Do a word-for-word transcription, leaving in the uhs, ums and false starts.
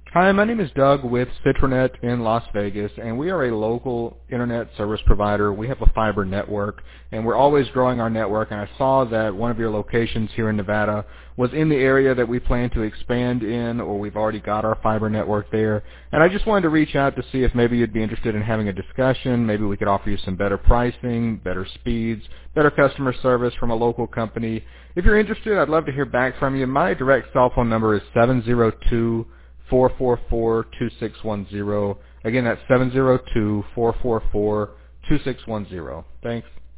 Hi, my name is Doug with Citronet in Las Vegas, and we are a local internet service provider. We have a fiber network, and we're always growing our network, and I saw that one of your locations here in Nevada was in the area that we plan to expand in, or we've already got our fiber network there. And I just wanted to reach out to see if maybe you'd be interested in having a discussion. Maybe we could offer you some better pricing, better speeds, better customer service from a local company. If you're interested, I'd love to hear back from you. My direct cell phone number is seven zero two, four four four, two six one zero. Again, that's seven zero two, four four four, two six one zero. Thanks.